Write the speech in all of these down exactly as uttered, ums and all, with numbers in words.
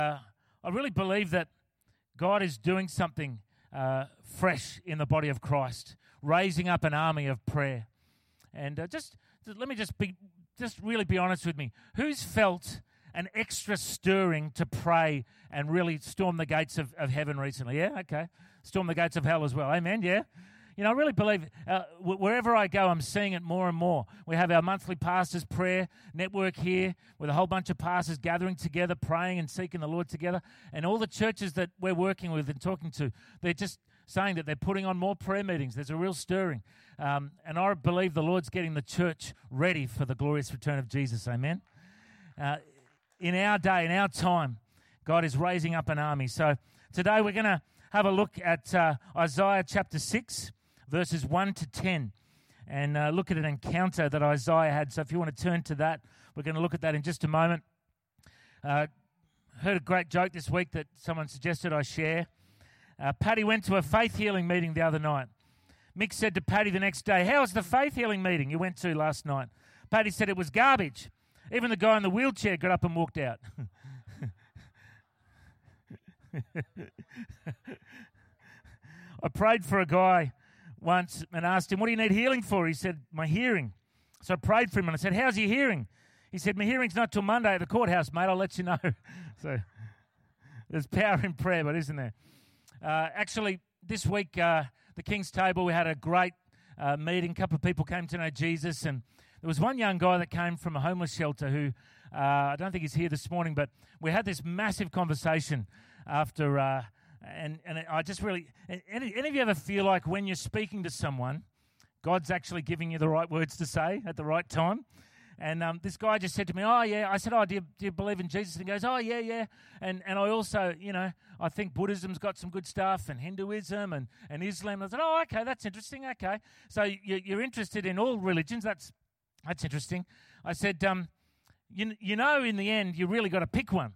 Uh, I really believe that God is doing something uh, fresh in the body of Christ, raising up an army of prayer. And uh, just, just let me just be, just really be honest with me. Who's felt an extra stirring to pray and really storm the gates of, of heaven recently? Yeah, okay. Storm the gates of hell as well. Amen, yeah. You know, I really believe uh, wherever I go, I'm seeing it more and more. We have our monthly pastors' prayer network here with a whole bunch of pastors gathering together, praying and seeking the Lord together. And all the churches that we're working with and talking to, they're just saying that they're putting on more prayer meetings. There's a real stirring. Um, and I believe the Lord's getting the church ready for the glorious return of Jesus. Amen. Uh, in our day, in our time, God is raising up an army. So today we're going to have a look at uh, Isaiah chapter six. Verses one to ten, and uh, look at an encounter that Isaiah had. So if you want to turn to that, we're going to look at that in just a moment. Uh, heard a great joke this week that someone suggested I share. Uh, Paddy went to a faith healing meeting the other night. Mick said to Paddy the next day, "How was the faith healing meeting you went to last night?" Paddy said it was garbage. Even the guy in the wheelchair got up and walked out. I prayed for a guy once and asked him, "What do you need healing for?" He said, "My hearing." So I prayed for him and I said, "How's your hearing?" He said, "My hearing's not till Monday at the courthouse, mate. I'll let you know." So there's power in prayer, but isn't there? Uh, actually, this week, uh, the King's Table, we had a great uh, meeting. A couple of people came to know Jesus, and there was one young guy that came from a homeless shelter who, uh, I don't think he's here this morning, but we had this massive conversation after... Uh, And and I just really, any, any of you ever feel like when you're speaking to someone, God's actually giving you the right words to say at the right time? And um, this guy just said to me, "Oh, yeah." I said, "Oh, do you, do you believe in Jesus?" And he goes, "Oh, yeah, yeah." And and I also, you know, I think Buddhism's got some good stuff, and Hinduism and, and Islam. And I said, "Oh, okay, that's interesting, okay." So you, you're interested in all religions. That's that's interesting. I said, um, you, you know, in the end, you really got to pick one.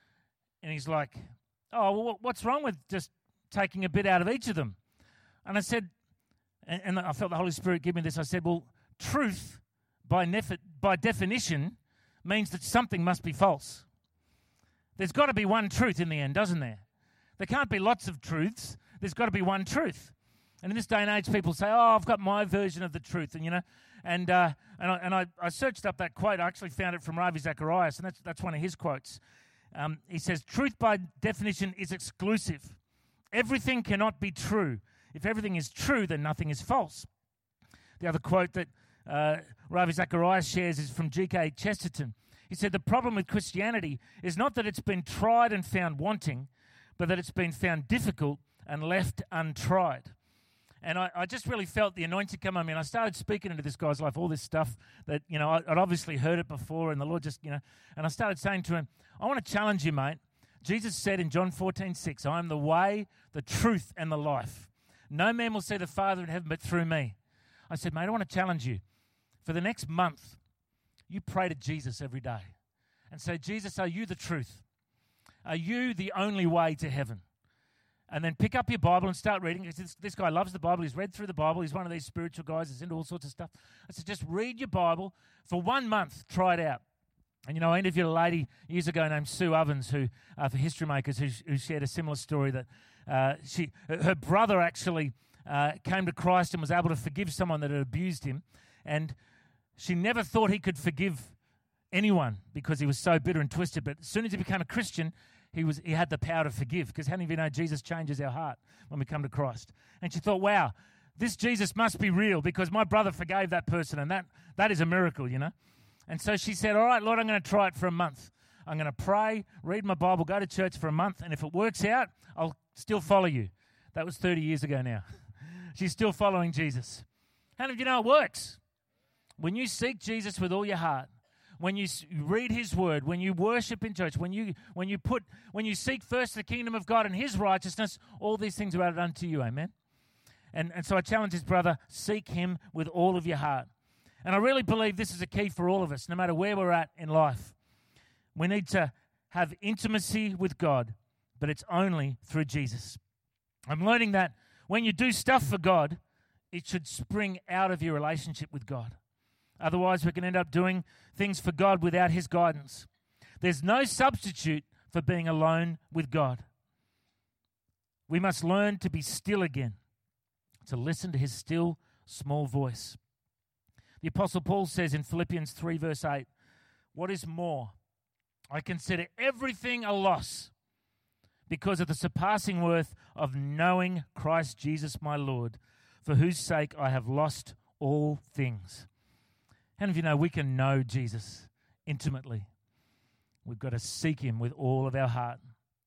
And he's like, "Oh, well, what's wrong with just taking a bit out of each of them?" And I said, and, and I felt the Holy Spirit give me this. I said, well, truth by, nef- by definition means that something must be false. There's got to be one truth in the end, doesn't there? There can't be lots of truths. There's got to be one truth. And in this day and age, people say, "Oh, I've got my version of the truth," and you know, and uh, and I and I, I searched up that quote. I actually found it from Ravi Zacharias, and that's that's one of his quotes. Um, he says, "Truth by definition is exclusive. Everything cannot be true. If everything is true, then nothing is false." The other quote that uh, Ravi Zacharias shares is from G K Chesterton. He said, "The problem with Christianity is not that it's been tried and found wanting, but that it's been found difficult and left untried." And I, I just really felt the anointing come on me, and I started speaking into this guy's life, all this stuff that, you know, I, I'd obviously heard it before, and the Lord just, you know, and I started saying to him, "I want to challenge you, mate. Jesus said in John fourteen six, I am the way, the truth, and the life. No man will see the Father in heaven but through me." I said, "Mate, I want to challenge you. For the next month, you pray to Jesus every day and say, 'Jesus, are you the truth? Are you the only way to heaven?' And then pick up your Bible and start reading." This, this guy loves the Bible. He's read through the Bible. He's one of these spiritual guys that's into all sorts of stuff. I said, just read your Bible for one month. Try it out. And, you know, I interviewed a lady years ago named Sue Ovens, who, uh, for History Makers, who, who shared a similar story that uh, she, her brother actually uh, came to Christ and was able to forgive someone that had abused him. And she never thought he could forgive anyone because he was so bitter and twisted. But as soon as he became a Christian, He was he had the power to forgive, because how many of you know Jesus changes our heart when we come to Christ? And she thought, wow, this Jesus must be real, because my brother forgave that person, and that that is a miracle, you know. And so she said, "All right, Lord, I'm going to try it for a month. I'm going to pray, read my Bible, go to church for a month, and if it works out, I'll still follow you." That was thirty years ago now. She's still following Jesus. How many of you know it works? When you seek Jesus with all your heart, when you read his word, when you worship in church, when you when you put when you seek first the kingdom of God and his righteousness, all these things are added unto you. Amen. And and so I challenge his brother, seek him with all of your heart. And I really believe this is a key for all of us, no matter where we're at in life. We need to have intimacy with God, but it's only through Jesus. I'm learning that when you do stuff for God, it should spring out of your relationship with God. Otherwise, we can end up doing things for God without his guidance. There's no substitute for being alone with God. We must learn to be still again, to listen to his still, small voice. The Apostle Paul says in Philippians three, verse eight, "What is more, I consider everything a loss because of the surpassing worth of knowing Christ Jesus my Lord, for whose sake I have lost all things." How many of you know we can know Jesus intimately? We've got to seek him with all of our heart.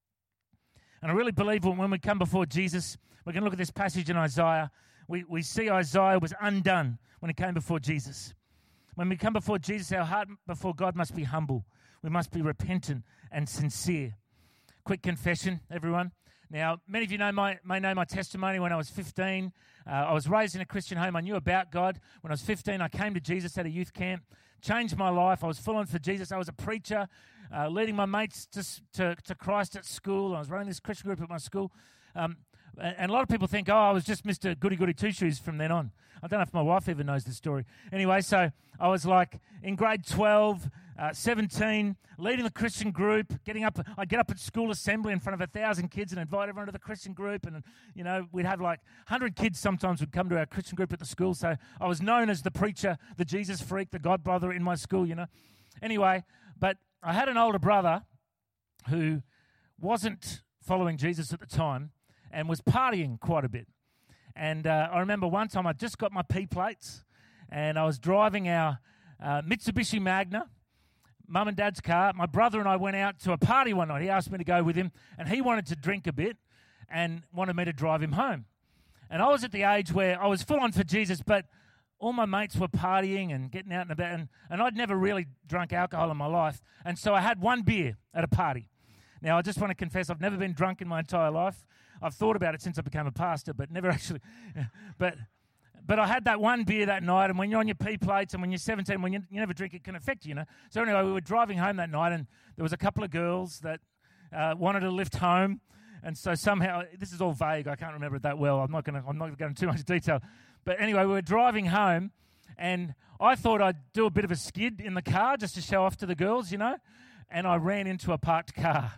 And I really believe when we come before Jesus, we're going to look at this passage in Isaiah. We, we see Isaiah was undone when he came before Jesus. When we come before Jesus, our heart before God must be humble. We must be repentant and sincere. Quick confession, everyone. Now, many of you know my, may know my testimony. When I was fifteen, uh, I was raised in a Christian home. I knew about God. When I was fifteen, I came to Jesus at a youth camp, changed my life. I was full on for Jesus. I was a preacher, uh, leading my mates to, to, to Christ at school. I was running this Christian group at my school. Um, and a lot of people think, oh, I was just Mister Goody-Goody Two-Shoes from then on. I don't know if my wife even knows the story. Anyway, so I was like in grade twelve, uh, seventeen, leading the Christian group, getting up. I'd get up at school assembly in front of a thousand kids and invite everyone to the Christian group. And, you know, we'd have like one hundred kids sometimes would come to our Christian group at the school. So I was known as the preacher, the Jesus freak, the God brother in my school, you know. Anyway, but I had an older brother who wasn't following Jesus at the time and was partying quite a bit. And uh, I remember one time I just got my P plates and I was driving our uh, Mitsubishi Magna, Mum and Dad's car. My brother and I went out to a party one night. He asked me to go with him and he wanted to drink a bit and wanted me to drive him home. And I was at the age where I was full on for Jesus, but all my mates were partying and getting out and about, and, and I'd never really drunk alcohol in my life. And so I had one beer at a party. Now, I just want to confess, I've never been drunk in my entire life. I've thought about it since I became a pastor, but never actually. But but I had that one beer that night, and when you're on your P plates and when you're seventeen, when you, you never drink, it can affect you, you know. So anyway, we were driving home that night, and there was a couple of girls that uh, wanted to lift home, and so somehow, this is all vague, I can't remember it that well. I'm not going to I'm not going to go into too much detail. But anyway, we were driving home, and I thought I'd do a bit of a skid in the car just to show off to the girls, you know, and I ran into a parked car.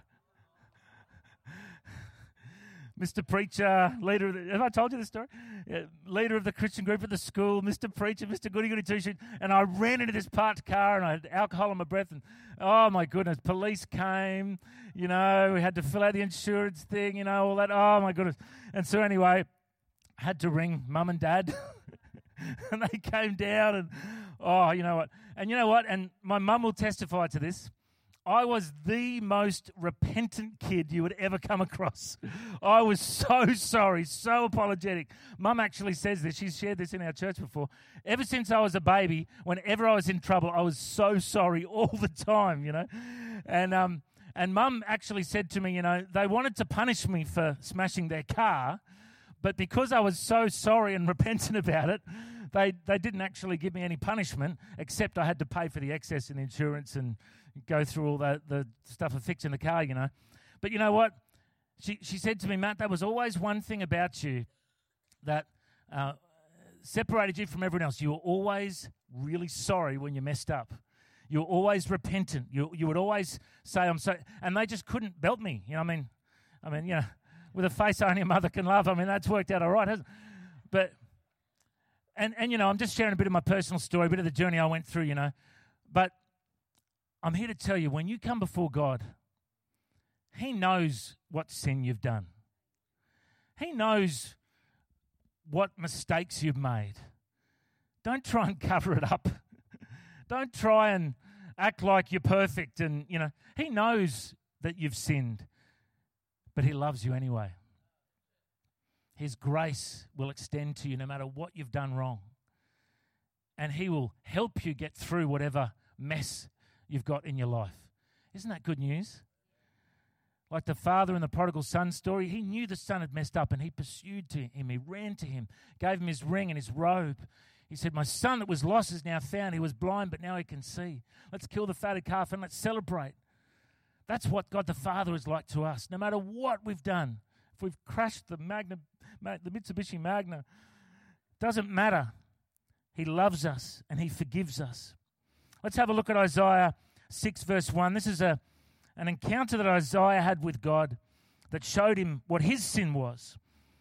Mister Preacher, leader of the, have I told you this story? Yeah, leader of the Christian group at the school, Mister Preacher, Mister Goody Goody Two-Shoes, and I ran into this parked car and I had alcohol in my breath and oh my goodness, police came, you know, we had to fill out the insurance thing, you know, all that, oh my goodness. And so anyway, I had to ring Mum and Dad and they came down and oh, you know what, and you know what, and my mum will testify to this. I was the most repentant kid you would ever come across. I was so sorry, so apologetic. Mum actually says this. She's shared this in our church before. Ever since I was a baby, whenever I was in trouble, I was so sorry all the time, you know. And um, and Mum actually said to me, you know, they wanted to punish me for smashing their car, but because I was so sorry and repentant about it, they they didn't actually give me any punishment, except I had to pay for the excess and insurance and go through all the, the stuff of fixing the car, you know. But you know what? She she said to me, Matt, there was always one thing about you that uh, separated you from everyone else. You were always really sorry when you messed up. You were always repentant. You you would always say, I'm sorry. And they just couldn't belt me. You know what I mean? I mean, you know, with a face only a mother can love. I mean, that's worked out all right, hasn't it? But, and, and you know, I'm just sharing a bit of my personal story, a bit of the journey I went through, you know. But I'm here to tell you, when you come before God, He knows what sin you've done. He knows what mistakes you've made. Don't try and cover it up. Don't try and act like you're perfect. And, you know, He knows that you've sinned, but He loves you anyway. His grace will extend to you no matter what you've done wrong. And He will help you get through whatever mess you've got in your life. Isn't that good news? Like the father in the prodigal son story, he knew the son had messed up and he pursued to him. He ran to him, gave him his ring and his robe. He said, my son that was lost is now found. He was blind, but now he can see. Let's kill the fatted calf and let's celebrate. That's what God the Father is like to us. No matter what we've done, if we've crashed the Magna, the Mitsubishi Magna, doesn't matter. He loves us and He forgives us. Let's have a look at Isaiah six, verse one. This is a, an encounter that Isaiah had with God that showed him what his sin was.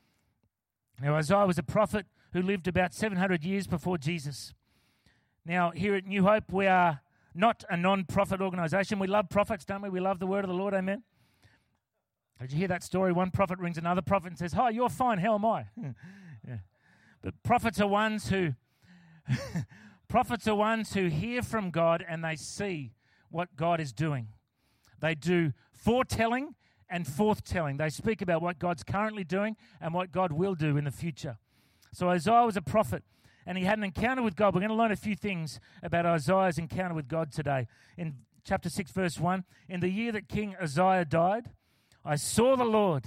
Now, Isaiah was a prophet who lived about seven hundred years before Jesus. Now, here at New Hope, we are not a non-profit organisation. We love prophets, don't we? We love the word of the Lord, amen? Did you hear that story? One prophet rings another prophet and says, "Hi, you're fine, how am I?" Yeah. But prophets are ones who prophets are ones who hear from God and they see what God is doing. They do foretelling and forthtelling. They speak about what God's currently doing and what God will do in the future. So Isaiah was a prophet, and he had an encounter with God. We're going to learn a few things about Isaiah's encounter with God today. In chapter six, verse one, in the year that King Uzziah died, I saw the Lord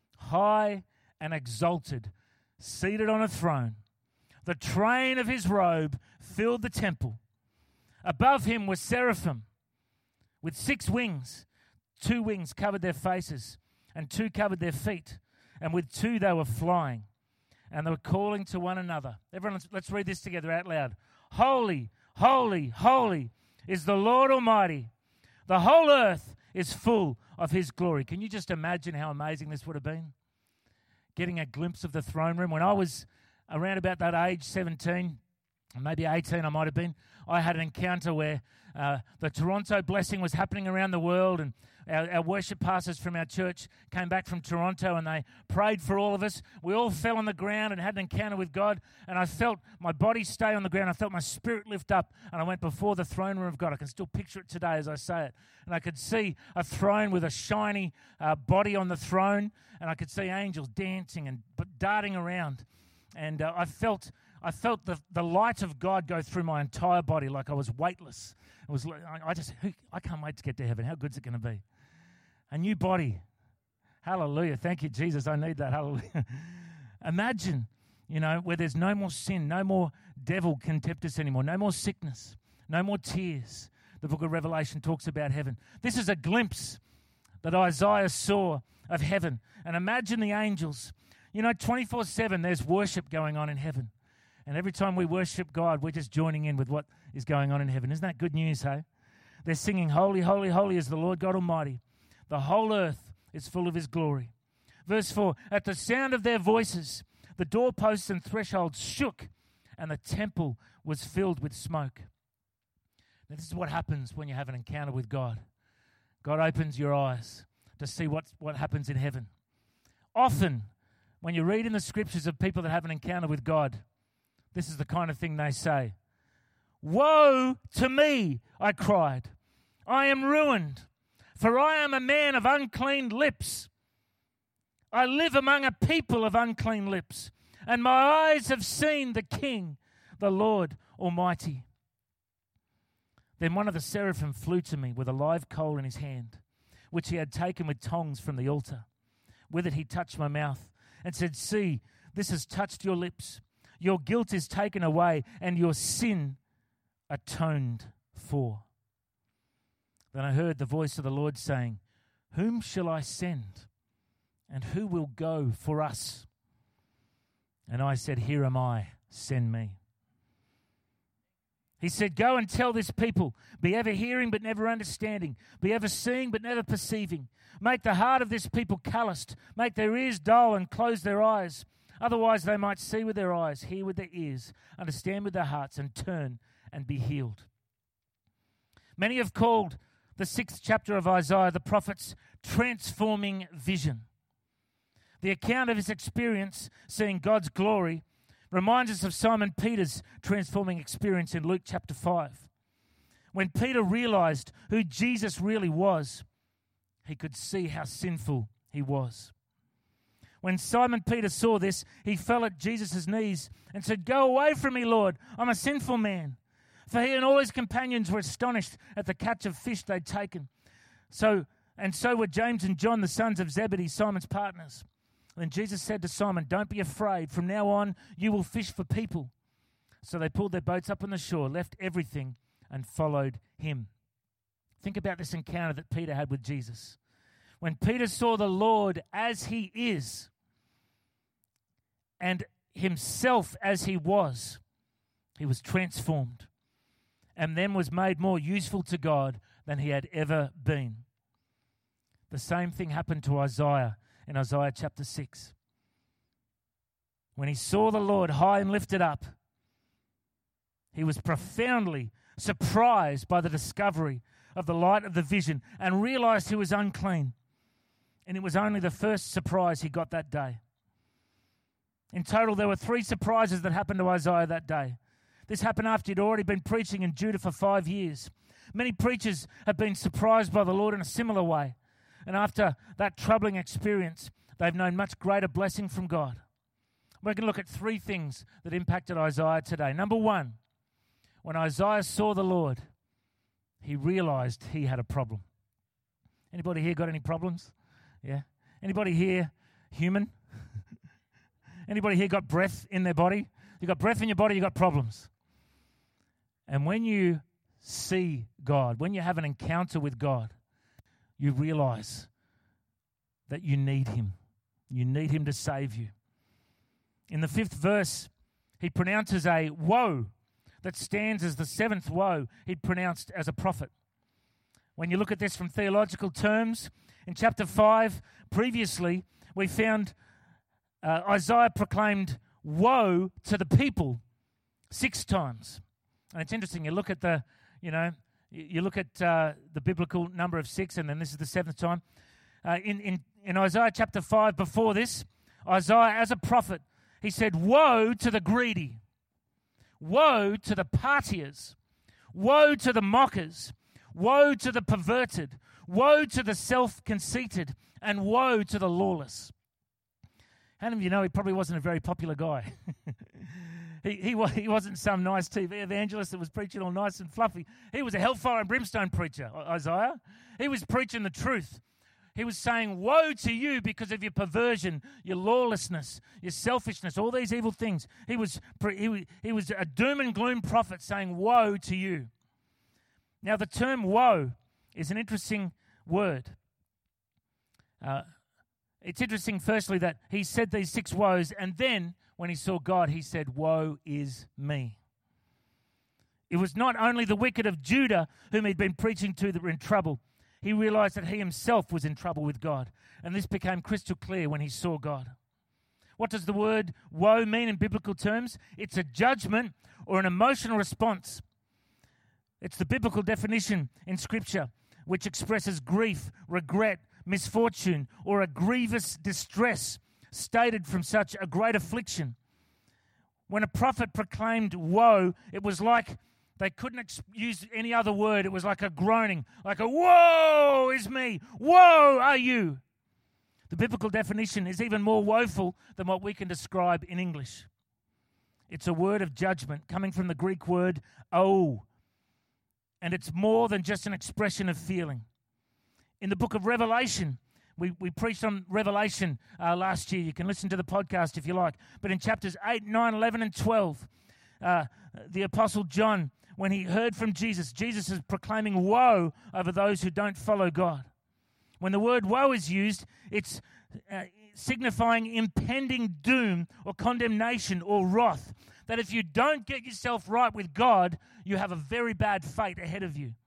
high and exalted, seated on a throne. The train of his robe filled the temple. Above him were seraphim with six wings. Two wings covered their faces, and two covered their feet, and with two they were flying. And they were calling to one another. Everyone, let's, let's read this together out loud. Holy, holy, holy is the Lord Almighty. The whole earth is full of his glory. Can you just imagine how amazing this would have been? Getting a glimpse of the throne room. When I was around about that age, seventeen, maybe eighteen I might have been, I had an encounter where uh, the Toronto blessing was happening around the world, and our, our worship pastors from our church came back from Toronto and they prayed for all of us. We all fell on the ground and had an encounter with God, and I felt my body stay on the ground. I felt my spirit lift up, and I went before the throne room of God. I can still picture it today as I say it. And I could see a throne with a shiny uh, body on the throne, and I could see angels dancing and darting around. And uh, I felt I felt the, the light of God go through my entire body like I was weightless. It was like, I just, I can't wait to get to heaven. How good is it going to be? A new body. Hallelujah. Thank you, Jesus. I need that. Hallelujah. Imagine, you know, where there's no more sin, no more devil can tempt us anymore, no more sickness, no more tears. The book of Revelation talks about heaven. This is a glimpse that Isaiah saw of heaven. And imagine the angels. You know, twenty-four seven, there's worship going on in heaven. And every time we worship God, we're just joining in with what is going on in heaven. Isn't that good news, hey? They're singing, holy, holy, holy is the Lord God Almighty. The whole earth is full of his glory. Verse four, at the sound of their voices, the doorposts and thresholds shook, and the temple was filled with smoke. Now, this is what happens when you have an encounter with God. God opens your eyes to see what, what happens in heaven. Often, when you read in the scriptures of people that have an encounter with God, this is the kind of thing they say. Woe to me, I cried. I am ruined, for I am a man of unclean lips. I live among a people of unclean lips, and my eyes have seen the King, the Lord Almighty. Then one of the seraphim flew to me with a live coal in his hand, which he had taken with tongs from the altar. With it he touched my mouth and said, see, this has touched your lips. Your guilt is taken away and your sin atoned for. Then I heard the voice of the Lord saying, whom shall I send? And who will go for us? And I said, here am I, send me. He said, go and tell this people, be ever hearing but never understanding, be ever seeing but never perceiving. Make the heart of this people calloused, make their ears dull and close their eyes. Otherwise they might see with their eyes, hear with their ears, understand with their hearts, and turn and be healed. Many have called the sixth chapter of Isaiah the prophet's transforming vision. The account of his experience, seeing God's glory, reminds us of Simon Peter's transforming experience in Luke chapter five. When Peter realized who Jesus really was, he could see how sinful he was. When Simon Peter saw this, he fell at Jesus' knees and said, go away from me, Lord, I'm a sinful man. For he and all his companions were astonished at the catch of fish they'd taken. So, and so were James and John, the sons of Zebedee, Simon's partners. Then Jesus said to Simon, don't be afraid. From now on, you will fish for people. So they pulled their boats up on the shore, left everything, and followed him. Think about this encounter that Peter had with Jesus. When Peter saw the Lord as he is and himself as he was, he was transformed and then was made more useful to God than he had ever been. The same thing happened to Isaiah in Isaiah chapter six. When he saw the Lord high and lifted up, he was profoundly surprised by the discovery of the light of the vision and realized he was unclean. And it was only the first surprise he got that day. In total, there were three surprises that happened to Isaiah that day. This happened after he'd already been preaching in Judah for five years. Many preachers have been surprised by the Lord in a similar way. And after that troubling experience, they've known much greater blessing from God. We're going to look at three things that impacted Isaiah today. Number one, when Isaiah saw the Lord, he realized he had a problem. Anybody here got any problems? Yeah. Anybody here human? Anybody here got breath in their body? You got breath in your body, you got problems. And when you see God, when you have an encounter with God, you realize that you need him. You need him to save you. In the fifth verse, he pronounces a woe that stands as the seventh woe he'd pronounced as a prophet. When you look at this from theological terms, in chapter five, previously, we found uh, Isaiah proclaimed woe to the people six times. And it's interesting, you look at the, you know, you look at uh, the biblical number of six, and then this is the seventh time. Uh, in, in, in Isaiah chapter five, before this, Isaiah, as a prophet, he said, woe to the greedy, woe to the partiers, woe to the mockers, woe to the perverted, woe to the self-conceited, and woe to the lawless. How many of you know he probably wasn't a very popular guy? he, he, he wasn't some nice T V evangelist that was preaching all nice and fluffy. He was a hellfire and brimstone preacher, Isaiah. He was preaching the truth. He was saying, woe to you because of your perversion, your lawlessness, your selfishness, all these evil things. He was, he, he was a doom and gloom prophet saying, woe to you. Now, the term woe is an interesting word. Uh, it's interesting, firstly, that he said these six woes, and then when he saw God, he said, woe is me. It was not only the wicked of Judah whom he'd been preaching to that were in trouble. He realized that he himself was in trouble with God. And this became crystal clear when he saw God. What does the word woe mean in biblical terms? It's a judgment or an emotional response. It's the biblical definition in Scripture, which expresses grief, regret, misfortune, or a grievous distress stated from such a great affliction. When a prophet proclaimed woe, it was like they couldn't ex- use any other word. It was like a groaning, like a woe is me, woe are you. The biblical definition is even more woeful than what we can describe in English. It's a word of judgment coming from the Greek word oh, and it's more than just an expression of feeling. In the book of Revelation, we, we preached on Revelation uh, last year. You can listen to the podcast if you like. But in chapters eight, nine, eleven, and twelve, uh, the Apostle John, when he heard from Jesus, Jesus is proclaiming woe over those who don't follow God. When the word woe is used, it's uh, signifying impending doom or condemnation or wrath. That if you don't get yourself right with God, you have a very bad fate ahead of you.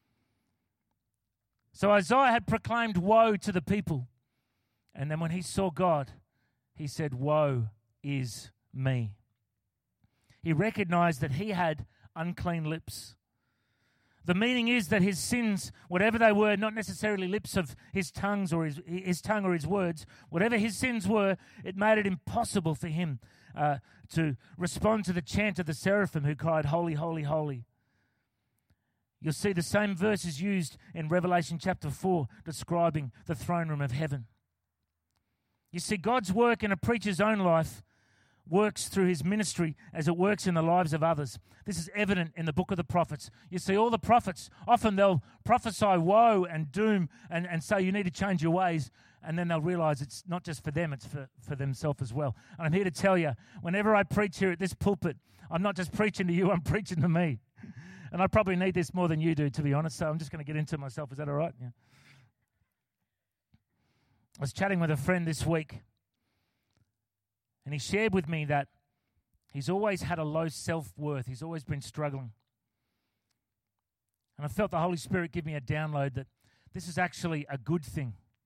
So Isaiah had proclaimed woe to the people. And then when he saw God, he said, woe is me. He recognized that he had unclean lips. The meaning is that his sins, whatever they were, not necessarily lips of his tongues or his, his tongue or his words, whatever his sins were, it made it impossible for him uh, to respond to the chant of the seraphim who cried, holy, holy, holy. You'll see the same verses used in Revelation chapter four describing the throne room of heaven. You see, God's work in a preacher's own life works through his ministry as it works in the lives of others. This is evident in the book of the prophets. You see, all the prophets, often they'll prophesy woe and doom and, and say you need to change your ways, and then they'll realize it's not just for them, it's for, for themselves as well. And I'm here to tell you, whenever I preach here at this pulpit, I'm not just preaching to you, I'm preaching to me. And I probably need this more than you do, to be honest, so I'm just going to get into it myself. Is that all right? Yeah. I was chatting with a friend this week, and he shared with me that he's always had a low self-worth. He's always been struggling. And I felt the Holy Spirit give me a download that this is actually a good thing.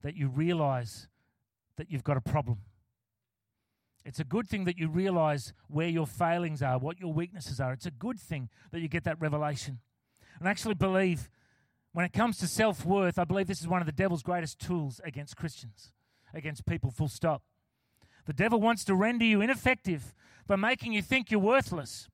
that you realize that you've got a problem. It's a good thing that you realize where your failings are, what your weaknesses are. It's a good thing that you get that revelation. And I actually believe when it comes to self-worth, I believe this is one of the devil's greatest tools against Christians, against people, full stop. The devil wants to render you ineffective by making you think you're worthless.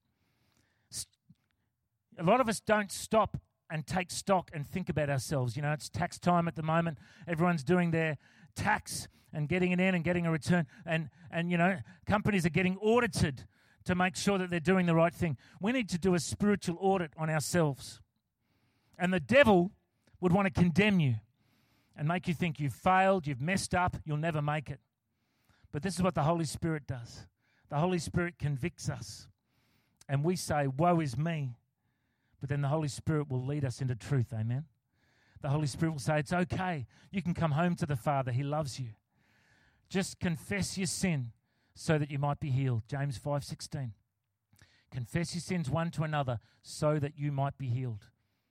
A lot of us don't stop and take stock and think about ourselves. You know, it's tax time at the moment. Everyone's doing their tax and getting it in and getting a return. And, and you know, companies are getting audited to make sure that they're doing the right thing. We need to do a spiritual audit on ourselves. And the devil would want to condemn you and make you think you've failed, you've messed up, you'll never make it. But this is what the Holy Spirit does. The Holy Spirit convicts us. And we say, woe is me. But then the Holy Spirit will lead us into truth, amen? The Holy Spirit will say, it's okay. You can come home to the Father. He loves you. Just confess your sin so that you might be healed. James five sixteen. Confess your sins one to another so that you might be healed.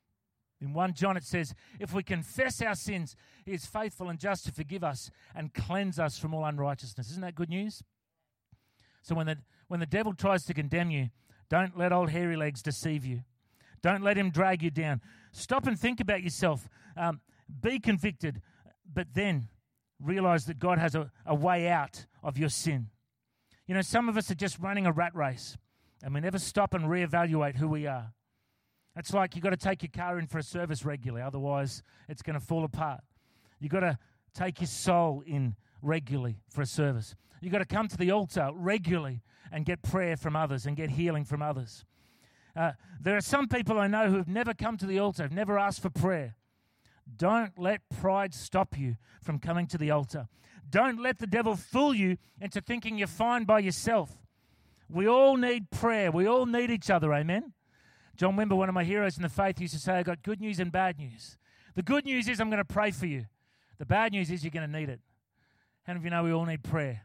In First John it says, if we confess our sins, He is faithful and just to forgive us and cleanse us from all unrighteousness. Isn't that good news? So when the, when the devil tries to condemn you, don't let old hairy legs deceive you. Don't let him drag you down. Stop and think about yourself. Um, be convicted, but then realize that God has a, a way out of your sin. You know, some of us are just running a rat race, and we never stop and reevaluate who we are. It's like you've got to take your car in for a service regularly, otherwise it's going to fall apart. You've got to take your soul in regularly for a service. You've got to come to the altar regularly and get prayer from others and get healing from others. Uh, there are some people I know who have never come to the altar, have never asked for prayer. Don't let pride stop you from coming to the altar. Don't let the devil fool you into thinking you're fine by yourself. We all need prayer. We all need each other, amen? John Wimber, one of my heroes in the faith, used to say, I've got good news and bad news. The good news is I'm going to pray for you. The bad news is you're going to need it. How many of you know we all need prayer?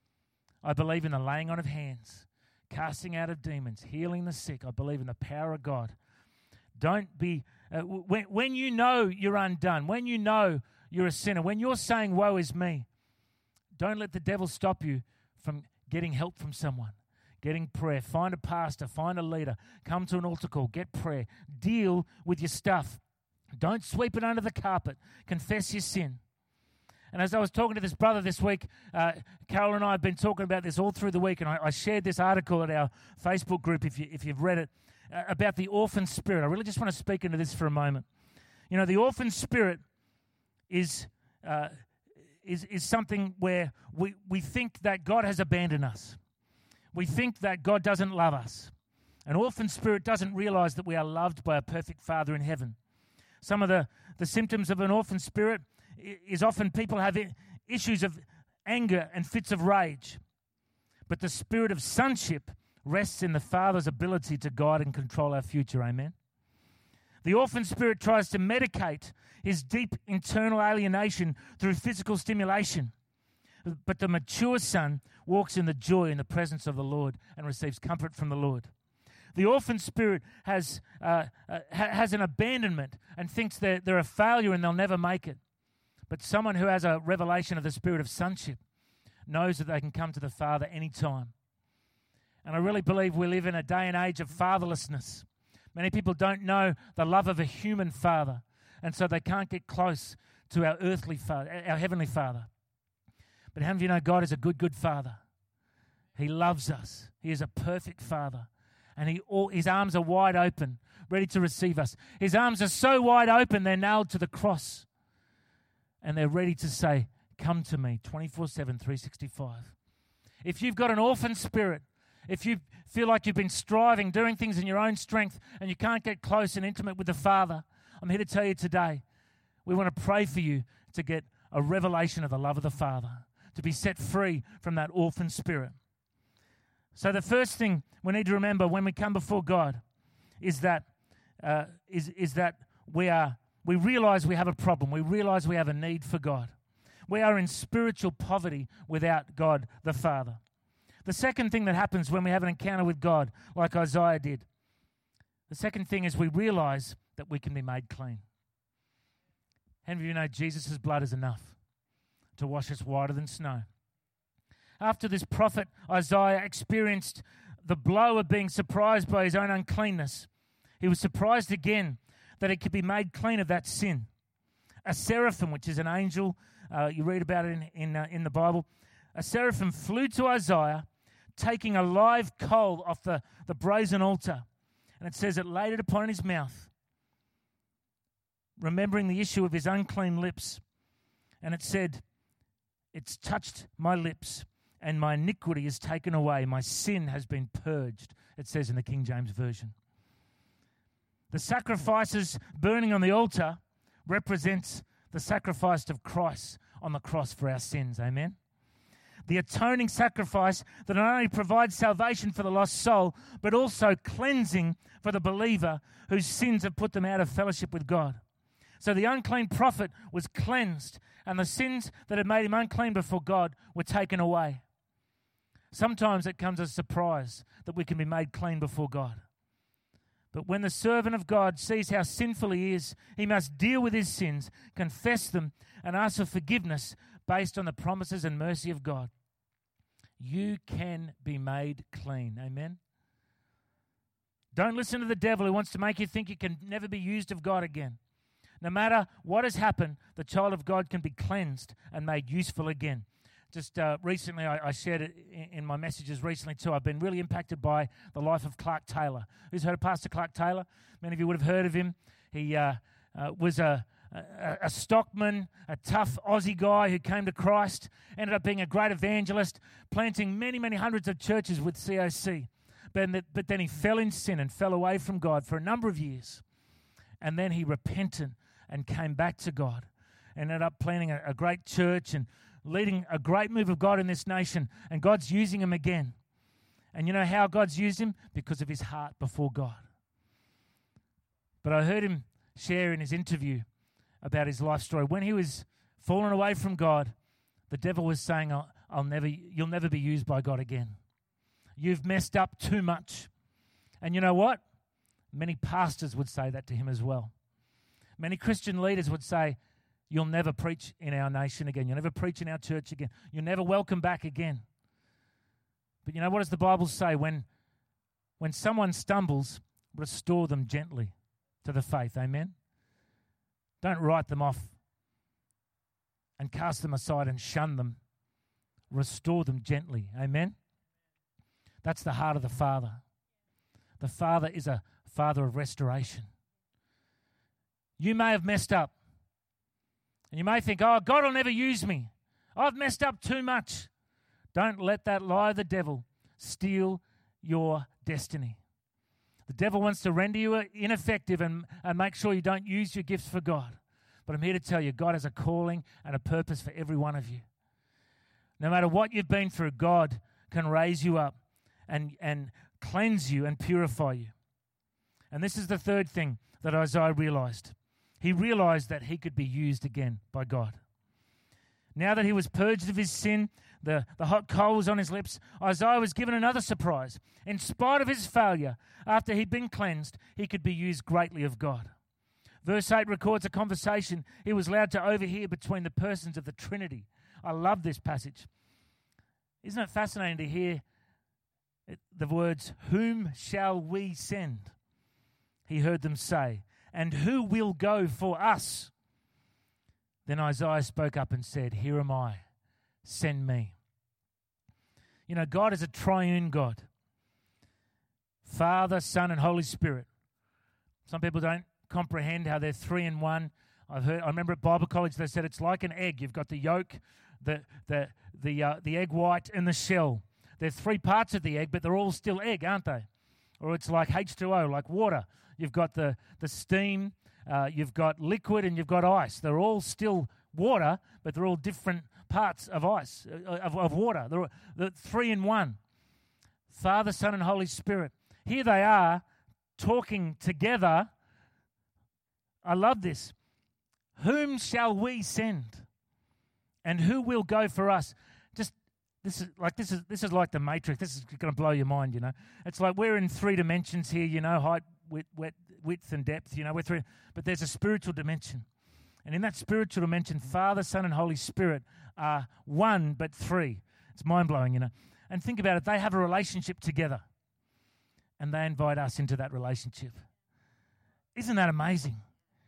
I believe in the laying on of hands, casting out of demons, healing the sick. I believe in the power of God. Don't be, uh, when, when you know you're undone, when you know you're a sinner, when you're saying, woe is me, don't let the devil stop you from getting help from someone, getting prayer. Find a pastor, find a leader, come to an altar call, get prayer. Deal with your stuff. Don't sweep it under the carpet. Confess your sin. And as I was talking to this brother this week, uh, Carol and I have been talking about this all through the week, and I, I shared this article at our Facebook group, if, you, if you've read it, uh, about the orphan spirit. I really just want to speak into this for a moment. You know, the orphan spirit is uh, is, is something where we, we think that God has abandoned us. We think that God doesn't love us. An orphan spirit doesn't realize that we are loved by a perfect Father in heaven. Some of the, the symptoms of an orphan spirit is often people have issues of anger and fits of rage. But the spirit of sonship rests in the Father's ability to guide and control our future. Amen? The orphan spirit tries to medicate his deep internal alienation through physical stimulation. But the mature son walks in the joy in the presence of the Lord and receives comfort from the Lord. The orphan spirit has uh, uh, ha- has an abandonment and thinks they're, they're a failure and they'll never make it. But someone who has a revelation of the spirit of sonship knows that they can come to the Father anytime. And I really believe we live in a day and age of fatherlessness. Many people don't know the love of a human father, and so they can't get close to our earthly Father, our heavenly Father. But how many of you know God is a good, good Father? He loves us. He is a perfect Father. And he, all, his arms are wide open, ready to receive us. His arms are so wide open, they're nailed to the cross. And they're ready to say, come to me, twenty-four seven, three sixty-five. If you've got an orphan spirit, if you feel like you've been striving, doing things in your own strength, and you can't get close and intimate with the Father, I'm here to tell you today, we want to pray for you to get a revelation of the love of the Father, to be set free from that orphan spirit. So the first thing we need to remember when we come before God is that uh, is is that we are we realize we have a problem. We realize we have a need for God. We are in spiritual poverty without God the Father. The second thing that happens when we have an encounter with God, like Isaiah did, the second thing is we realize that we can be made clean. How many of you know Jesus' blood is enough? to wash us whiter than snow. After this prophet Isaiah experienced the blow of being surprised by his own uncleanness, he was surprised again that he could be made clean of that sin. A seraphim, which is an angel, uh, you read about it in, in, uh, in the Bible, a seraphim flew to Isaiah, taking a live coal off the, the brazen altar. And it says it laid it upon his mouth, remembering the issue of his unclean lips. And it said, it's touched my lips, and my iniquity is taken away. My sin has been purged, it says in the King James Version. The sacrifices burning on the altar represents the sacrifice of Christ on the cross for our sins. Amen? The atoning sacrifice that not only provides salvation for the lost soul, but also cleansing for the believer whose sins have put them out of fellowship with God. So the unclean prophet was cleansed, and the sins that had made him unclean before God were taken away. Sometimes it comes as a surprise that we can be made clean before God. But when the servant of God sees how sinful he is, he must deal with his sins, confess them, and ask for forgiveness based on the promises and mercy of God. You can be made clean. Amen? Don't listen to the devil who wants to make you think you can never be used of God again. No matter what has happened, the child of God can be cleansed and made useful again. Just uh, recently, I, I shared it in, in my messages recently too. I've been really impacted by the life of Clark Taylor. Who's heard of Pastor Clark Taylor? Many of you would have heard of him. He uh, uh, was a, a, a stockman, a tough Aussie guy who came to Christ, ended up being a great evangelist, planting many, many hundreds of churches with C O C. But, but then he fell in sin and fell away from God for a number of years. And then he repented and came back to God. Ended up planting a, a great church and leading a great move of God in this nation, and God's using him again. And you know how God's used him? Because of his heart before God. But I heard him share in his interview about his life story. When he was fallen away from God, the devil was saying, I'll, I'll never, you'll never be used by God again. You've messed up too much. And you know what? Many pastors would say that to him as well. Many Christian leaders would say, you'll never preach in our nation again. You'll never preach in our church again. You'll never welcome back again. But you know, what does the Bible say? When, when someone stumbles, restore them gently to the faith. Amen? Don't write them off and cast them aside and shun them. Restore them gently. Amen? That's the heart of the Father. The Father is a Father of restoration. You may have messed up. And you may think, oh, God will never use me. I've messed up too much. Don't let that lie of the devil steal your destiny. The devil wants to render you ineffective and, and make sure you don't use your gifts for God. But I'm here to tell you, God has a calling and a purpose for every one of you. No matter what you've been through, God can raise you up and, and cleanse you and purify you. And this is the third thing that Isaiah realized. He realized that he could be used again by God. Now that he was purged of his sin, the, the hot coal was on his lips, Isaiah was given another surprise. In spite of his failure, after he'd been cleansed, he could be used greatly of God. Verse eight records a conversation he was allowed to overhear between the persons of the Trinity. I love this passage. Isn't it fascinating to hear it, the words, whom shall we send? He heard them say, and who will go for us? Then Isaiah spoke up and said, here am I, send me. You know, God is a triune God. Father, Son, and Holy Spirit. Some people don't comprehend how they're three in one. I've heard. I remember at Bible college they said it's like an egg. You've got the yolk, the the the uh, the egg white, and the shell. There's three parts of the egg, but they're all still egg, aren't they? Or it's like H two O, like water. You've got the, the steam, uh, you've got liquid, and you've got ice. They're all still water, but they're all different parts of ice, uh, of, of water. They're, they're three in one. Father, Son, and Holy Spirit. Here they are talking together. I love this. Whom shall we send? And who will go for us? Just This is like this is this is like the Matrix. This is going to blow your mind, you know. It's like we're in three dimensions here, you know, height, width, width, width and depth. You know, we're three, but there's a spiritual dimension, And in that spiritual dimension, Father, Son, and Holy Spirit are one but three. It's mind-blowing, you know. And think about it. They have a relationship together. And they invite us into that relationship. Isn't that amazing?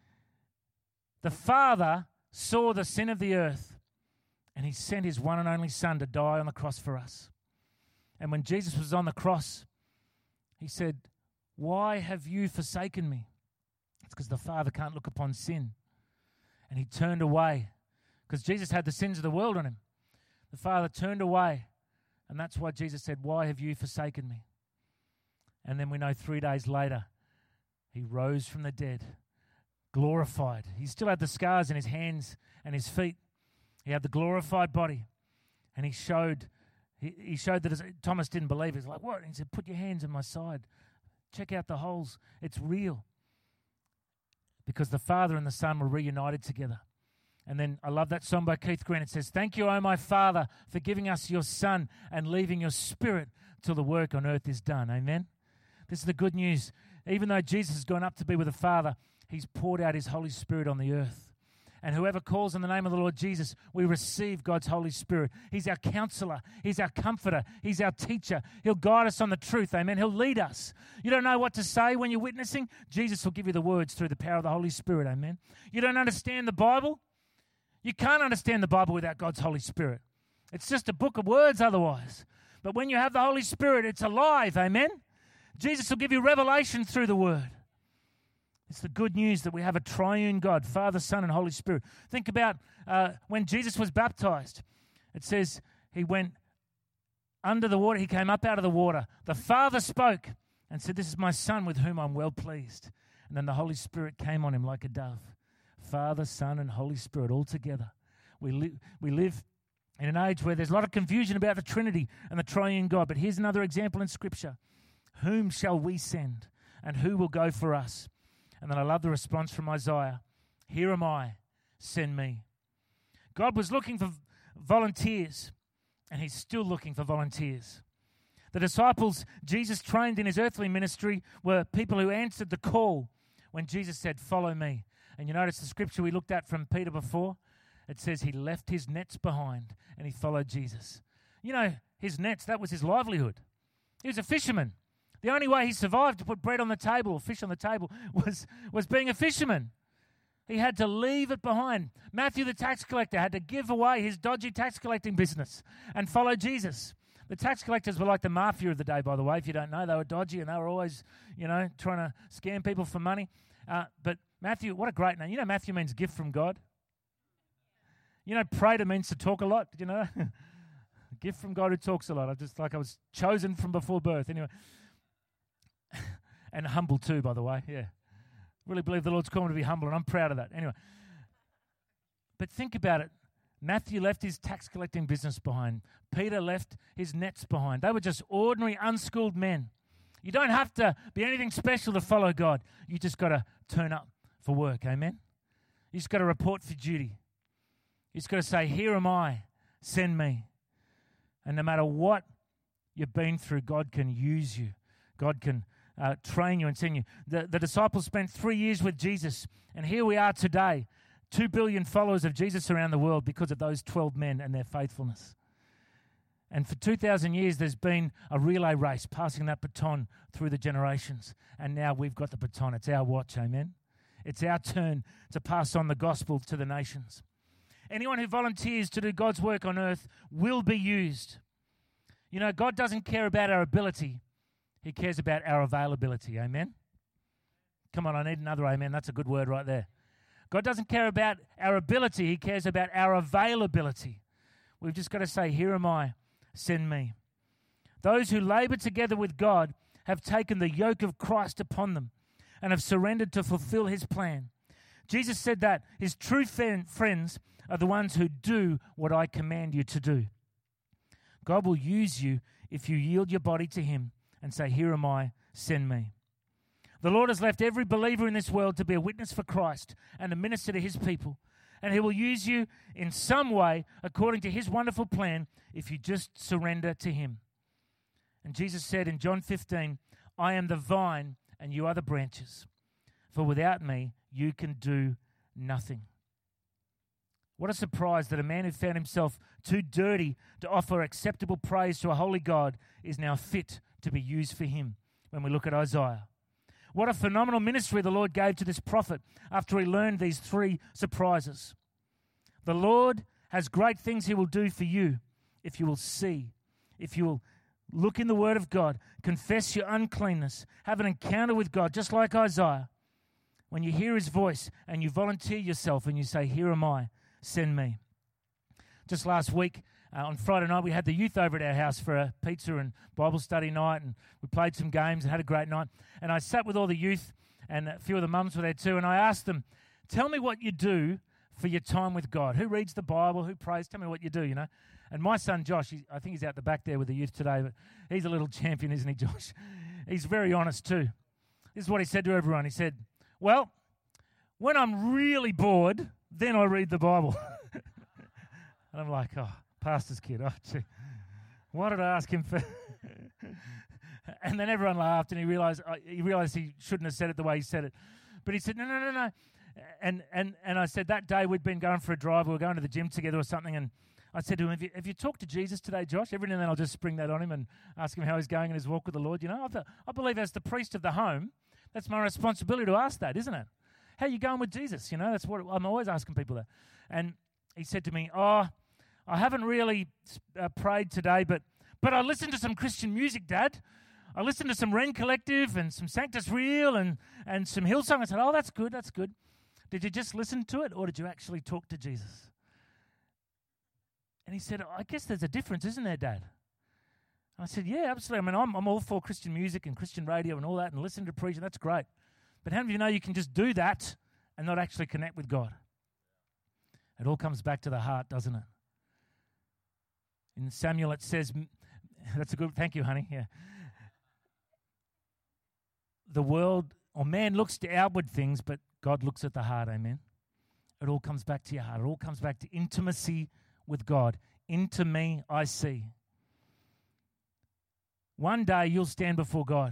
The Father saw the sin of the earth, and he sent his one and only Son to die on the cross for us. And when Jesus was on the cross, he said, "Why have you forsaken me?" It's because the Father can't look upon sin. And he turned away because Jesus had the sins of the world on him. The Father turned away, and that's why Jesus said, "Why have you forsaken me?" And then we know three days later, he rose from the dead, glorified. He still had the scars in his hands and his feet. He had the glorified body. And he showed he, he showed that as, Thomas didn't believe. He's like, "What?" And he said, "Put your hands on my side. Check out the holes. It's real." Because the Father and the Son were reunited together. And then I love that song by Keith Green. It says, "Thank you, O my Father, for giving us your Son and leaving your Spirit till the work on earth is done." Amen? This is the good news. Even though Jesus has gone up to be with the Father, he's poured out his Holy Spirit on the earth. And whoever calls on the name of the Lord Jesus, we receive God's Holy Spirit. He's our counselor. He's our comforter. He's our teacher. He'll guide us on the truth. Amen. He'll lead us. You don't know what to say when you're witnessing? Jesus will give you the words through the power of the Holy Spirit. Amen. You don't understand the Bible? You can't understand the Bible without God's Holy Spirit. It's just a book of words otherwise. But when you have the Holy Spirit, it's alive. Amen. Jesus will give you revelation through the Word. It's the good news that we have a triune God, Father, Son, and Holy Spirit. Think about uh, when Jesus was baptized. It says he went under the water. He came up out of the water. The Father spoke and said, "This is my Son with whom I'm well pleased." And then the Holy Spirit came on him like a dove. Father, Son, and Holy Spirit all together. We, li- we live in an age where there's a lot of confusion about the Trinity and the triune God. But here's another example in Scripture. Whom shall we send, and who will go for us? And then I love the response from Isaiah. "Here am I, send me." God was looking for volunteers, and he's still looking for volunteers. The disciples Jesus trained in his earthly ministry were people who answered the call when Jesus said, "Follow me." And you notice the scripture we looked at from Peter before? It says he left his nets behind and he followed Jesus. You know, his nets, that was his livelihood. He was a fisherman. The only way he survived to put bread on the table or fish on the table was, was being a fisherman. He had to leave it behind. Matthew the tax collector had to give away his dodgy tax collecting business and follow Jesus. The tax collectors were like the mafia of the day, by the way. If you don't know, they were dodgy and they were always, you know, trying to scam people for money. Uh, but Matthew, what a great name. You know Matthew means gift from God? You know Prater means to talk a lot. Did you know that? Gift from God who talks a lot. I just like I was chosen from before birth. Anyway. And humble too, by the way. Yeah. Really believe the Lord's called me to be humble, and I'm proud of that. Anyway. But think about it. Matthew left his tax collecting business behind. Peter left his nets behind. They were just ordinary, unschooled men. You don't have to be anything special to follow God. You just got to turn up for work. Amen? You just got to report for duty. You just got to say, "Here am I, send me." And no matter what you've been through, God can use you. God can uh, train you and send you. The, the disciples spent three years with Jesus, and here we are today, two billion followers of Jesus around the world because of those twelve men and their faithfulness. And for two thousand years, there's been a relay race, passing that baton through the generations. And now we've got the baton. It's our watch, amen? It's our turn to pass on the gospel to the nations. Anyone who volunteers to do God's work on earth will be used. You know, God doesn't care about our ability. He cares about our availability, amen? Come on, I need another amen. That's a good word right there. God doesn't care about our ability. He cares about our availability. We've just got to say, "Here am I, send me." Those who labor together with God have taken the yoke of Christ upon them and have surrendered to fulfill his plan. Jesus said that his true friends are the ones who do what I command you to do. God will use you if you yield your body to him and say, "Here am I, send me." The Lord has left every believer in this world to be a witness for Christ and a minister to his people. And he will use you in some way according to his wonderful plan if you just surrender to him. And Jesus said in John fifteen, "I am the vine and you are the branches. For without me, you can do nothing." What a surprise that a man who found himself too dirty to offer acceptable praise to a holy God is now fit to be used for him when we look at Isaiah. What a phenomenal ministry the Lord gave to this prophet after he learned these three surprises. The Lord has great things he will do for you if you will see, if you will look in the Word of God, confess your uncleanness, have an encounter with God, just like Isaiah. When you hear his voice and you volunteer yourself and you say, here am I, send me. Just last week, uh, on Friday night, we had the youth over at our house for a pizza and Bible study night, and we played some games and had a great night. And I sat with all the youth, and a few of the mums were there too, and I asked them, tell me what you do for your time with God. Who reads the Bible? Who prays? Tell me what you do, you know. And my son, Josh, he, I think he's out the back there with the youth today, but he's a little champion, isn't he, Josh? He's very honest too. This is what he said to everyone. He said, well, when I'm really bored, then I read the Bible. And I'm like, oh, pastor's kid. Oh, gee. Why did I ask him for... And then everyone laughed, and he realized uh, he realized he shouldn't have said it the way he said it. But he said, no, no, no, no. And and and I said, that day we'd been going for a drive. We were going to the gym together or something, and I said to him, have you, have you talked to Jesus today, Josh? Every now and then I'll just spring that on him and ask him how he's going in his walk with the Lord. You know, I, I believe as the priest of the home, that's my responsibility to ask that, isn't it? How are you going with Jesus? You know, that's what I'm always asking people that. And he said to me, oh, I haven't really uh, prayed today, but but I listened to some Christian music, Dad. I listened to some Ren Collective and some Sanctus Real and, and some Hillsong. I said, oh, that's good, that's good. Did you just listen to it, or did you actually talk to Jesus? And he said, I guess there's a difference, isn't there, Dad? And I said, yeah, absolutely. I mean, I'm, I'm all for Christian music and Christian radio and all that, and listening to preaching, that's great. But how many of you know you can just do that and not actually connect with God? It all comes back to the heart, doesn't it? In Samuel it says, that's a good, thank you, honey, yeah. The world, or man looks to outward things, but God looks at the heart, amen? It all comes back to your heart. It all comes back to intimacy with God. Into me I see. One day you'll stand before God,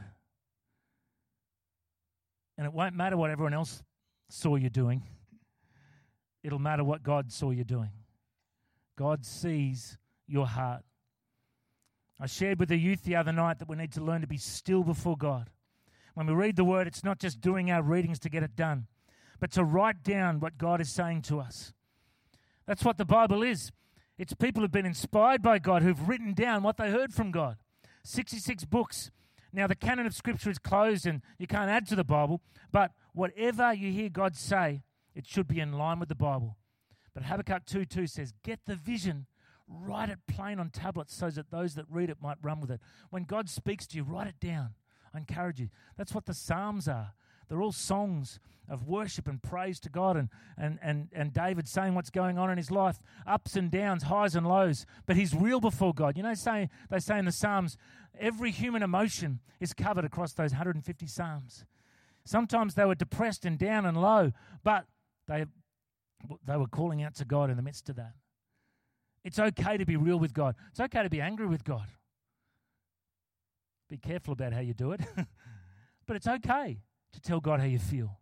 and it won't matter what everyone else saw you doing. It'll matter what God saw you doing. God sees your heart. I shared with the youth the other night that we need to learn to be still before God. When we read the Word, it's not just doing our readings to get it done, but to write down what God is saying to us. That's what the Bible is. It's people who've been inspired by God, who've written down what they heard from God. sixty-six books. Now, the canon of Scripture is closed and you can't add to the Bible, but whatever you hear God say, it should be in line with the Bible. But Habakkuk two two says, get the vision, write it plain on tablets so that those that read it might run with it. When God speaks to you, write it down. I encourage you. That's what the Psalms are. They're all songs of worship and praise to God, and, and, and, and David saying what's going on in his life, ups and downs, highs and lows, but he's real before God. You know, say, they say in the Psalms, every human emotion is covered across those one hundred fifty Psalms. Sometimes they were depressed and down and low, but they, they were calling out to God in the midst of that. It's okay to be real with God. It's okay to be angry with God. Be careful about how you do it. But it's okay to tell God how you feel.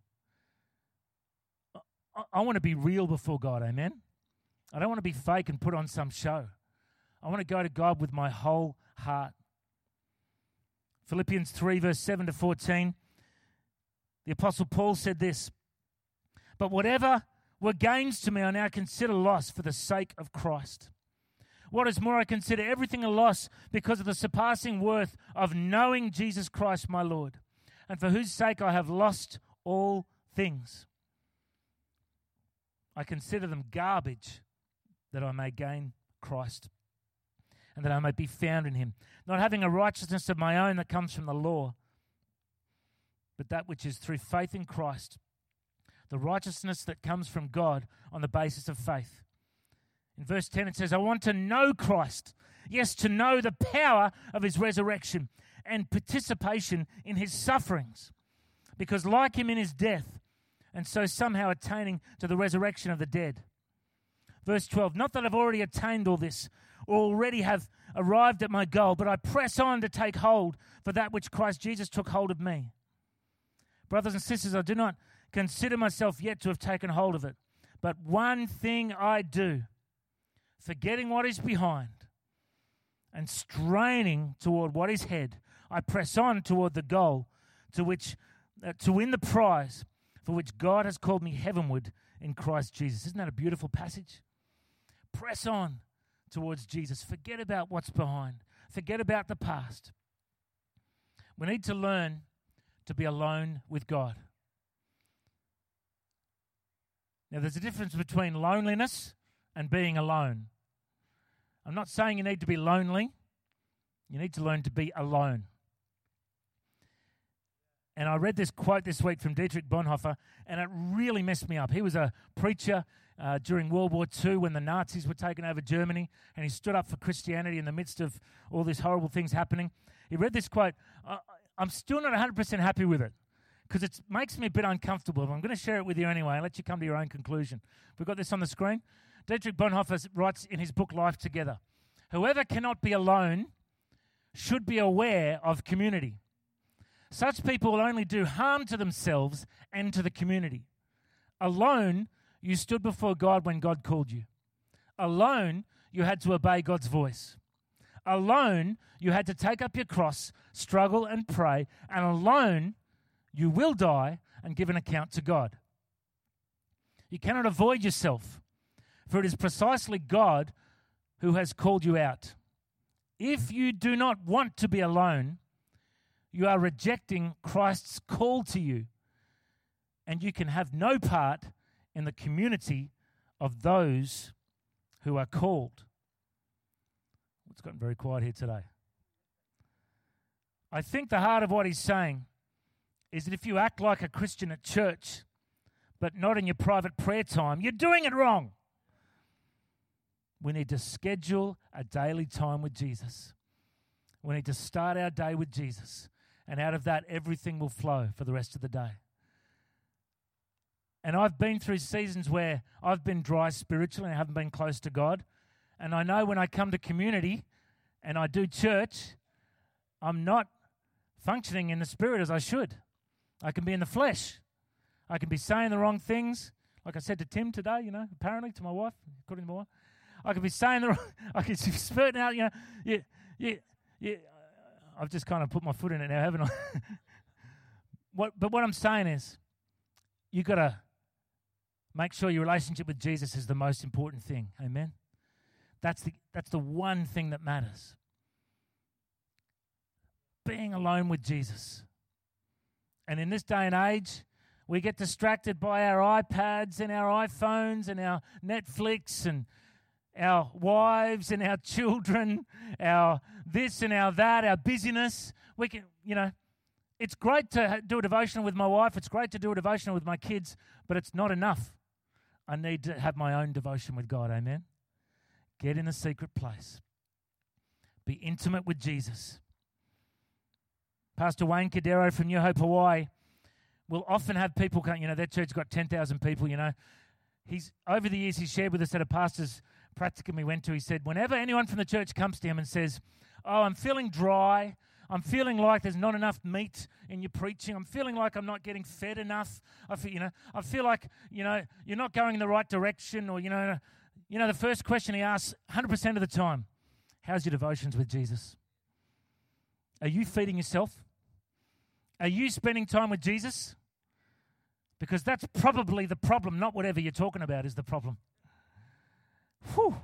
I, I want to be real before God, amen? I don't want to be fake and put on some show. I want to go to God with my whole heart. Philippians three, verse seven to fourteen, the Apostle Paul said this, but whatever were gains to me, I now consider loss for the sake of Christ. What is more, I consider everything a loss because of the surpassing worth of knowing Jesus Christ my Lord, and for whose sake I have lost all things. I consider them garbage that I may gain Christ and that I may be found in him, not having a righteousness of my own that comes from the law, but that which is through faith in Christ, the righteousness that comes from God on the basis of faith. In verse ten it says, I want to know Christ, yes, to know the power of his resurrection and participation in his sufferings, because like him in his death, and so somehow attaining to the resurrection of the dead. Verse twelve, not that I've already attained all this, or already have arrived at my goal, but I press on to take hold for that which Christ Jesus took hold of me. Brothers and sisters, I do not consider myself yet to have taken hold of it, But one thing I do, forgetting what is behind and straining toward what is ahead, I press on toward the goal to which uh, to win the prize for which God has called me heavenward in Christ Jesus. Isn't that a beautiful passage? Press on towards Jesus. Forget about what's behind. Forget about the past. We need to learn to be alone with God. Now, there's a difference between loneliness and being alone. I'm not saying you need to be lonely. You need to learn to be alone. And I read this quote this week from Dietrich Bonhoeffer, and it really messed me up. He was a preacher uh, during World War Two when the Nazis were taking over Germany, and he stood up for Christianity in the midst of all these horrible things happening. He read this quote. I, I'm still not one hundred percent happy with it because it makes me a bit uncomfortable. I'm going to share it with you anyway and let you come to your own conclusion. We've got this on the screen. Dietrich Bonhoeffer writes in his book, Life Together, whoever cannot be alone should be aware of community. Such people will only do harm to themselves and to the community. Alone, you stood before God when God called you. Alone, you had to obey God's voice. Alone, you had to take up your cross, struggle and pray, and alone, you will die and give an account to God. You cannot avoid yourself, for it is precisely God who has called you out. If you do not want to be alone, you are rejecting Christ's call to you, and you can have no part in the community of those who are called. It's gotten very quiet here today. I think the heart of what he's saying is that if you act like a Christian at church, but not in your private prayer time, you're doing it wrong. We need to schedule a daily time with Jesus. We need to start our day with Jesus. And out of that, everything will flow for the rest of the day. And I've been through seasons where I've been dry spiritually and I haven't been close to God. And I know when I come to community and I do church, I'm not functioning in the spirit as I should. I can be in the flesh. I can be saying the wrong things. Like I said to Tim today, you know, apparently to my wife, according to my wife. I could be saying the wrong, I could be spurting out, you know, yeah, yeah, yeah. I've just kind of put my foot in it now, haven't I? what, but what I'm saying is, you've got to make sure your relationship with Jesus is the most important thing. Amen? That's the, that's the one thing that matters. Being alone with Jesus. And in this day and age, we get distracted by our iPads and our iPhones and our Netflix and our wives and our children, our this and our that, our busyness. We can, you know, it's great to do a devotional with my wife. It's great to do a devotional with my kids, but it's not enough. I need to have my own devotion with God. Amen. Get in the secret place. Be intimate with Jesus. Pastor Wayne Cadero from New Hope, Hawaii, will often have people come, you know, their church got ten thousand people, you know. He's, over the years, he's shared with us at a pastor's practicum we went to, he said, whenever anyone from the church comes to him and says, oh, I'm feeling dry, I'm feeling like there's not enough meat in your preaching, I'm feeling like I'm not getting fed enough, I feel, you know, I feel like, you know, you're not going in the right direction, or, you know, you know, the first question he asks one hundred percent of the time, how's your devotions with Jesus? Are you feeding yourself? Are you spending time with Jesus? Because that's probably the problem, not whatever you're talking about is the problem. Whew.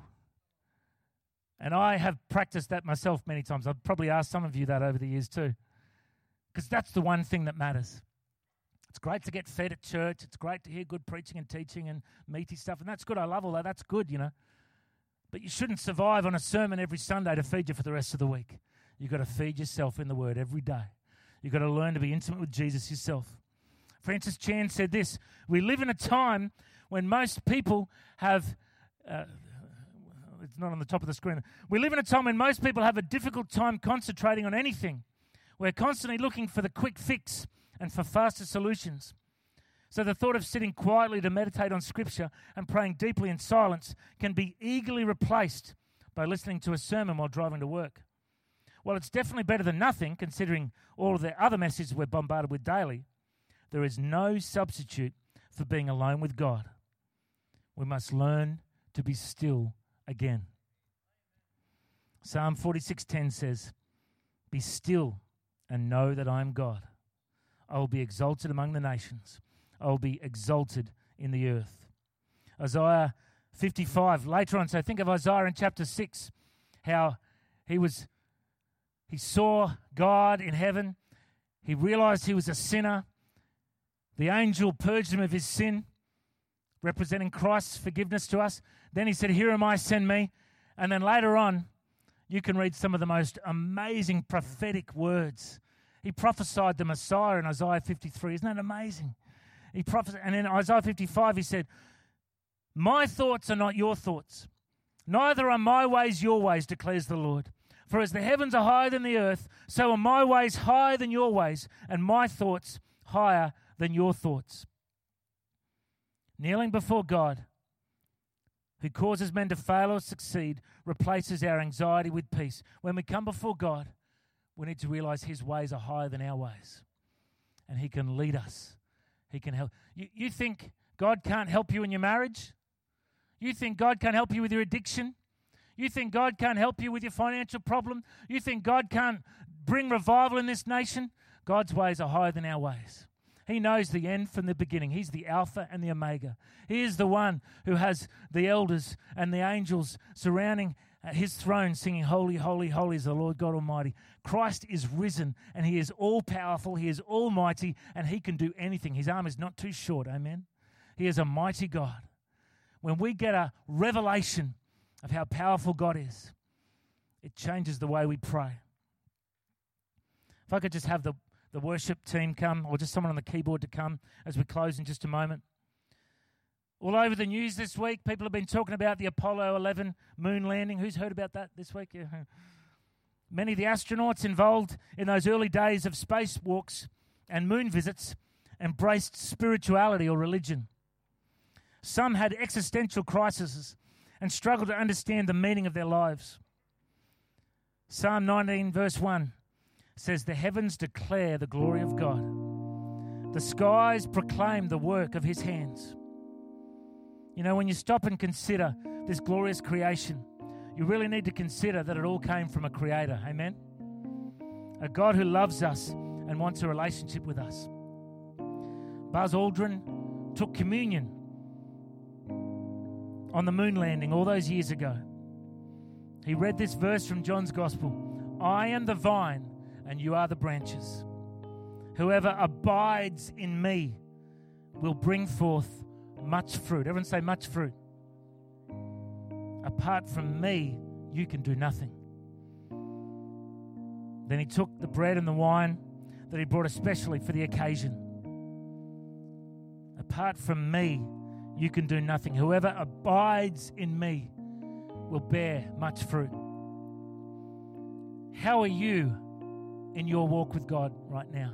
And I have practiced that myself many times. I've probably asked some of you that over the years too. Because that's the one thing that matters. It's great to get fed at church. It's great to hear good preaching and teaching and meaty stuff. And that's good. I love all that. That's good, you know. But you shouldn't survive on a sermon every Sunday to feed you for the rest of the week. You've got to feed yourself in the Word every day. You've got to learn to be intimate with Jesus yourself. Francis Chan said this, we live in a time when most people have... Uh, it's not on the top of the screen. We live in a time when most people have a difficult time concentrating on anything. We're constantly looking for the quick fix and for faster solutions. So the thought of sitting quietly to meditate on Scripture and praying deeply in silence can be eagerly replaced by listening to a sermon while driving to work. While it's definitely better than nothing, considering all of the other messages we're bombarded with daily, there is no substitute for being alone with God. we must learn to be still again. Psalm forty-six ten says, "Be still and know that I am God. I will be exalted among the nations. I will be exalted in the earth." Isaiah fifty-five, later on, so think of Isaiah in chapter six, how he was, he saw God in heaven. He realized he was a sinner. The angel purged him of his sin, representing Christ's forgiveness to us. Then he said, "Here am I, send me." And then later on, you can read some of the most amazing prophetic words. He prophesied the Messiah in Isaiah fifty-three. Isn't that amazing? He prophesied, and in Isaiah fifty-five, he said, "My thoughts are not your thoughts, neither are my ways your ways, declares the Lord. For as the heavens are higher than the earth, so are my ways higher than your ways, and my thoughts higher than your thoughts." Kneeling before God, who causes men to fail or succeed, replaces our anxiety with peace. When we come before God, we need to realize his ways are higher than our ways, and he can lead us. He can help. You, you think God can't help you in your marriage? You think God can't help you with your addiction? You think God can't help you with your financial problem? You think God can't bring revival in this nation? God's ways are higher than our ways. He knows the end from the beginning. He's the Alpha and the Omega. He is the one who has the elders and the angels surrounding his throne singing, "Holy, holy, holy is the Lord God Almighty." Christ is risen, and he is all-powerful, he is almighty, and he can do anything. His arm is not too short, amen? He is a mighty God. When we get a revelation of how powerful God is, it changes the way we pray. If I could just have the the worship team come, or just someone on the keyboard to come as we close in just a moment. All over the news this week, people have been talking about the Apollo eleven moon landing. Who's heard about that this week? Yeah. Many of the astronauts involved in those early days of spacewalks and moon visits embraced spirituality or religion. Some had existential crises and struggled to understand the meaning of their lives. Psalm nineteen verse one says, "The heavens declare the glory of God. The skies proclaim the work of his hands." You know, when you stop and consider this glorious creation, you really need to consider that it all came from a creator. Amen? A God who loves us and wants a relationship with us. Buzz Aldrin took communion on the moon landing all those years ago. He read this verse from John's Gospel, "I am the vine, and you are the branches. Whoever abides in me will bring forth much fruit." Everyone say much fruit. "Apart from me, you can do nothing." Then he took the bread and the wine that he brought especially for the occasion. "Apart from me, you can do nothing. Whoever abides in me will bear much fruit." How are you in your walk with God right now?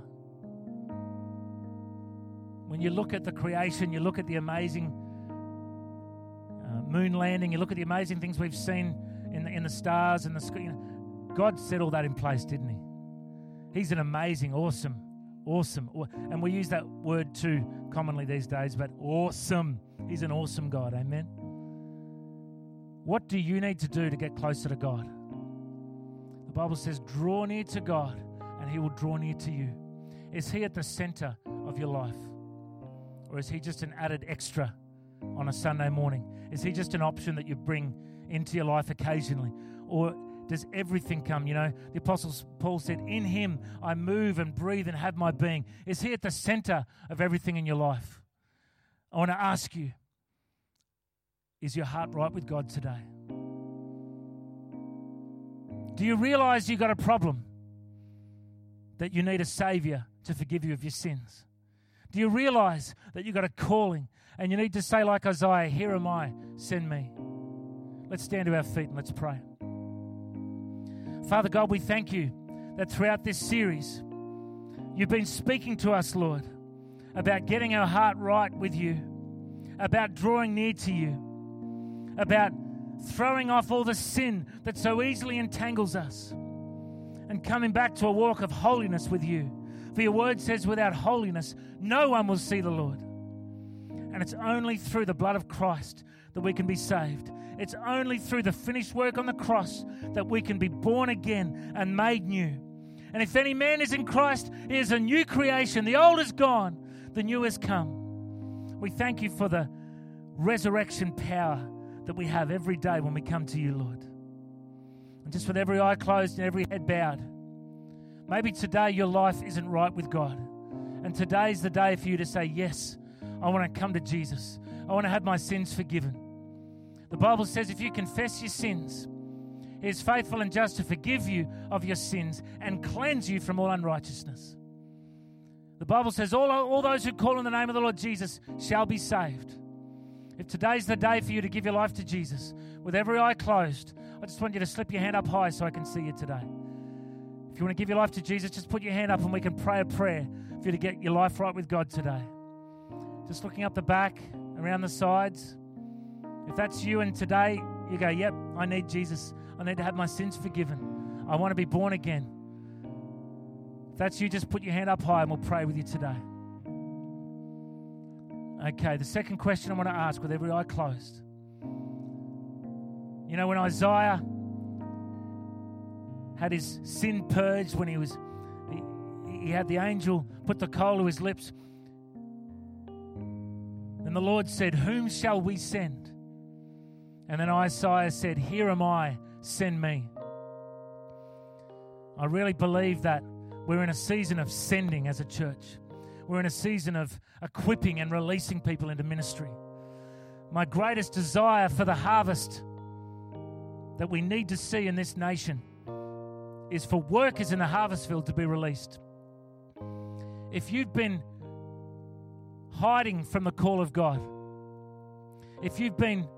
When you look at the creation, you look at the amazing uh, moon landing, you look at the amazing things we've seen in the, in the stars and the sky. You know, God set all that in place, didn't he? He's an amazing, awesome, awesome, and we use that word too commonly these days, but awesome. He's an awesome God, amen? What do you need to do to get closer to God? The Bible says, draw near to God, and he will draw near to you. Is he at the center of your life? Or is he just an added extra on a Sunday morning? Is he just an option that you bring into your life occasionally? Or does everything come? You know, the Apostle Paul said, "In him I move and breathe and have my being." Is he at the center of everything in your life? I want to ask you, is your heart right with God today? Do you realize you've got a problem? That you need a Savior to forgive you of your sins? Do you realize that you've got a calling and you need to say like Isaiah, "Here am I, send me"? Let's stand to our feet and let's pray. Father God, we thank you that throughout this series, you've been speaking to us, Lord, about getting our heart right with you, about drawing near to you, about throwing off all the sin that so easily entangles us, and coming back to a walk of holiness with you. For your word says, without holiness, no one will see the Lord. And it's only through the blood of Christ that we can be saved. It's only through the finished work on the cross that we can be born again and made new. And if any man is in Christ, he is a new creation. The old is gone, the new has come. We thank you for the resurrection power that we have every day when we come to you, Lord. And just with every eye closed and every head bowed, maybe today your life isn't right with God. And today's the day for you to say, yes, I want to come to Jesus. I want to have my sins forgiven. The Bible says if you confess your sins, He is faithful and just to forgive you of your sins and cleanse you from all unrighteousness. The Bible says all, all those who call on the name of the Lord Jesus shall be saved. If today's the day for you to give your life to Jesus, with every eye closed, I just want you to slip your hand up high so I can see you today. If you want to give your life to Jesus, just put your hand up and we can pray a prayer for you to get your life right with God today. Just looking up the back, around the sides. If that's you and today you go, yep, I need Jesus. I need to have my sins forgiven. I want to be born again. If that's you, just put your hand up high and we'll pray with you today. Okay, the second question I want to ask with every eye closed. You know, when Isaiah had his sin purged, when he was, he, he had the angel put the coal to his lips, and the Lord said, whom shall we send? And then Isaiah said, here am I, send me. I really believe that we're in a season of sending as a church. We're in a season of equipping and releasing people into ministry. My greatest desire for the harvest that we need to see in this nation is for workers in the harvest field to be released. If you've been hiding from the call of God, if you've been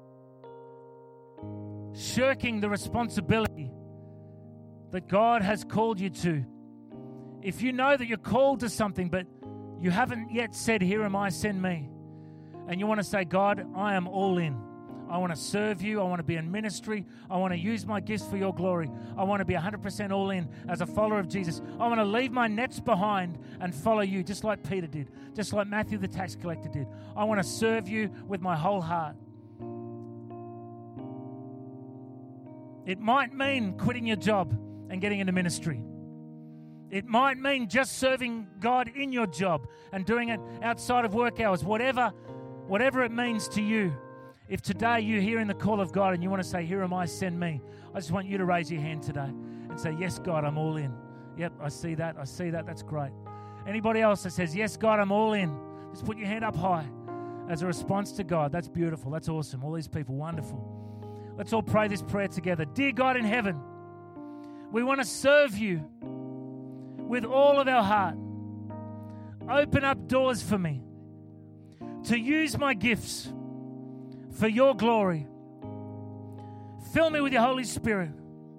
shirking the responsibility that God has called you to, if you know that you're called to something but you haven't yet said, here am I, send me, and you want to say, God, I am all in. I want to serve you. I want to be in ministry. I want to use my gifts for your glory. I want to be one hundred percent all in as a follower of Jesus. I want to leave my nets behind and follow you, just like Peter did, just like Matthew the tax collector did. I want to serve you with my whole heart. It might mean quitting your job and getting into ministry. It might mean just serving God in your job and doing it outside of work hours, whatever, whatever it means to you. If today you're hearing the call of God and you want to say, here am I, send me, I just want you to raise your hand today and say, yes, God, I'm all in. Yep, I see that. I see that. That's great. Anybody else that says, yes, God, I'm all in, just put your hand up high as a response to God. That's beautiful. That's awesome. All these people, wonderful. Let's all pray this prayer together. Dear God in heaven, we want to serve you with all of our heart. Open up doors for me to use my gifts for your glory. Fill me with your Holy Spirit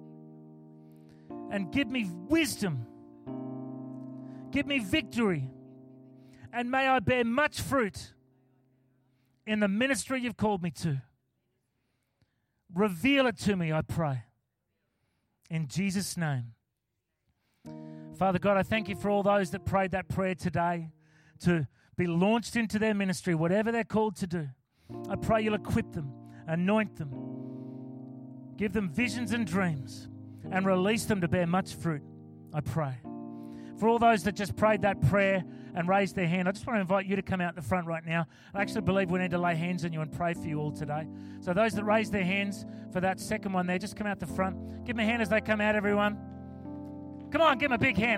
and give me wisdom. Give me victory. And may I bear much fruit in the ministry you've called me to. Reveal it to me, I pray. In Jesus' name. Father God, I thank you for all those that prayed that prayer today to be launched into their ministry, whatever they're called to do. I pray you'll equip them, anoint them, give them visions and dreams, and release them to bear much fruit, I pray. For all those that just prayed that prayer and raised their hand, I just want to invite you to come out the front right now. I actually believe we need to lay hands on you and pray for you all today. So those that raised their hands for that second one there, just come out the front. Give them a hand as they come out, everyone. Come on, give them a big hand.